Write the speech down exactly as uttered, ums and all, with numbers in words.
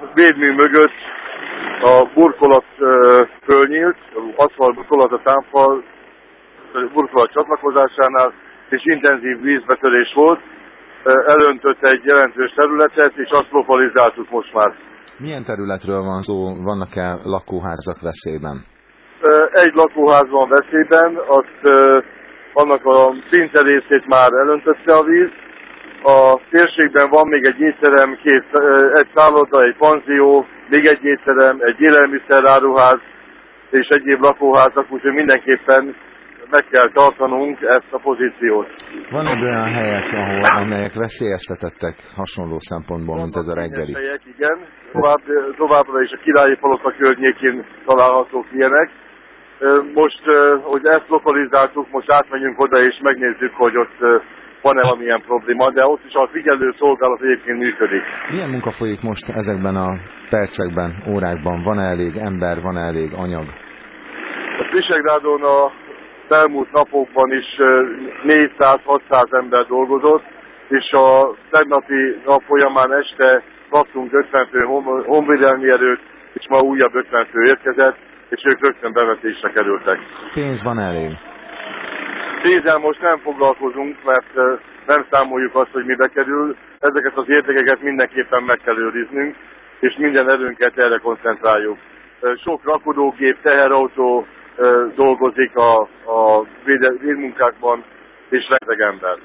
védmű mögött a burkolat fölnyílt, aszfalt burkolat a támfal burkolat csatlakozásánál, és intenzív vízbetörés volt. Elöntött egy jelentős területet, és azt lokalizáltuk most már. Milyen területről van szó, vannak-e lakóházak veszélyben? Egy lakóház van veszélyben, azt, annak a pince részét már elöntötte a víz. A térségben van még egy étterem, két, egy szálloda, egy panzió, még egy étterem, egy élelmiszeráruház és egyéb lakóházak, úgyhogy mindenképpen meg kell tartanunk ezt a pozíciót. Van egy olyan helyek, ahol, amelyek veszélyeztetettek hasonló szempontból, mint ez a reggeli? Helyek, igen. Tovább, továbbra is a Királyi Palota környékén találhatók ilyenek. Most, hogy ezt lokalizáltuk, most átmegyünk oda és megnézzük, hogy ott van-e valamilyen probléma, de ott is a figyelő szolgálat egyébként működik. Milyen munka folyik most ezekben a percekben, órákban? Van-e elég ember, van-e elég anyag? A Visegrádon a elmúlt napokban is négyszáz-hatszáz ember dolgozott, és a tegnapi nap folyamán este kaptunk ötven fő honvédelmi erőt, és ma újabb ötven fő érkezett, és ők rögtön bevetésre kerültek. Pénz van elég? Pénzzel most nem foglalkozunk, mert nem számoljuk azt, hogy mibe kerül. Ezeket az értékeket mindenképpen meg kell őriznünk, és minden erőnket erre koncentráljuk. Sok rakodógép, teherautó dolgozik a, a védmunkákban, és rengeteg ember.